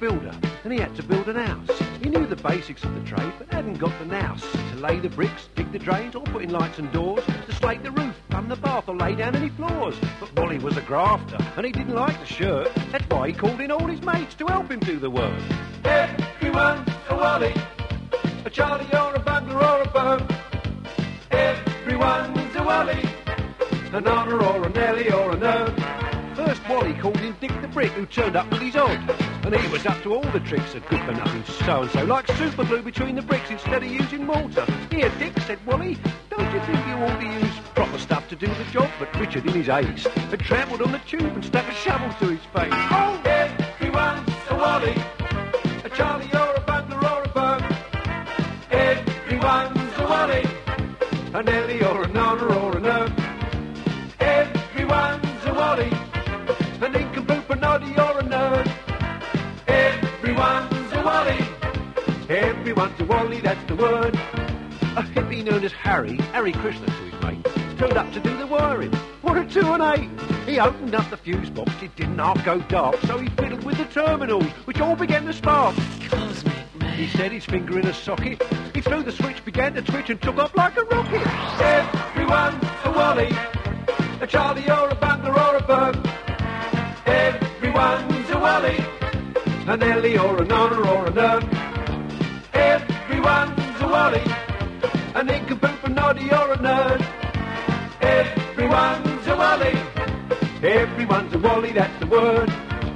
builder, and he had to build an house. He knew the basics of the trade, but hadn't got the nous to lay the bricks, dig the drains, or put in lights and doors, to slate the roof, plumb the bath, or lay down any floors. But Wally was a grafter, and he didn't like the shirt. That's why he called in all his mates to help him do the work. Everyone's a Wally, a Charlie or a bungler or a bird. Everyone's a Wally, an Honor or a Nelly or a nerd. First Wally called in Dick the Brick, who turned up with his odd, and he was up to all the tricks of good-for-nothing so-and-so, like super glue between the bricks instead of using mortar. Here, Dick, said Wally, don't you think you ought to use proper stuff to do the job? But Richard, in his haste, had trampled on the tube and stuck a shovel to his face. Oh, everyone's a Wally, a Charlie or a bungler or a bird. Everyone's a Wally, a Nelly or an Honor or a nerd. Everyone's a Wally, an nincompoop, a noddy or a nerd. Everyone's a Wally, everyone's a Wally, that's the word. A hippie known as Harry Krishna to his mate, turned up to do the wiring. What a 2 and 8! He opened up the fuse box, it didn't half go dark, so he fiddled with the terminals, which all began to spark. Cosmic man. He set his finger in a socket, he threw the switch, began to twitch and took off like a rocket. Everyone's a Wally, a Charlie or a bungler or a bird. Everyone's a Wally, an Ellie or an Honor or a nerd. Everyone's a Wally, a nincompoop, a noddy or a nerd. Everyone's a Wally, everyone's a Wally, that's the word.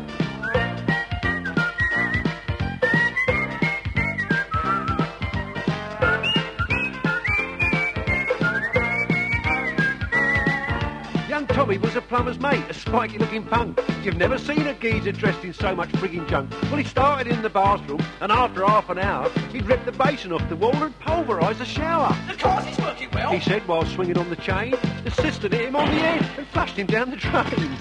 Young Tommy was a plumber's mate, a spiky-looking punk. You've never seen a geezer dressed in so much frigging junk. Well, he started in the bathroom, and after half an hour, he'd ripped the basin off the wall and pulverised the shower. The cars is working well. He said while swinging on the chain. The sister hit him on the head and flushed him down the drain.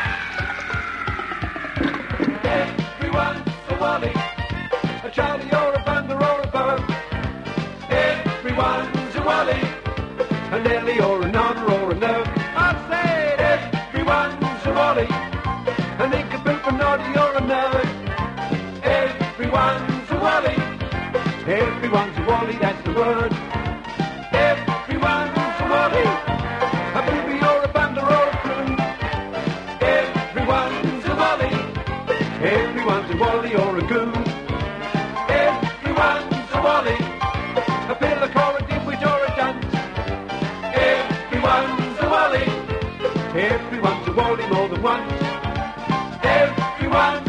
Everyone's a Wally, a Charlie or a bungler or a bird. Everyone's a Wally, a Nelly or an Honor or a nerd. I said everyone's a Wally, a nincompoop, a noddy or a nerd. Everyone's a Wally, everyone's a Wally, that's the word. Everyone's a Wally, a booby or a bundler or a crew. Everyone's a Wally, everyone's a Wally or a goo. Everyone's a Wally, a pillock or a dimwit or a dunce. Everyone's a Wally, everyone's a Wally more than once. Everyone's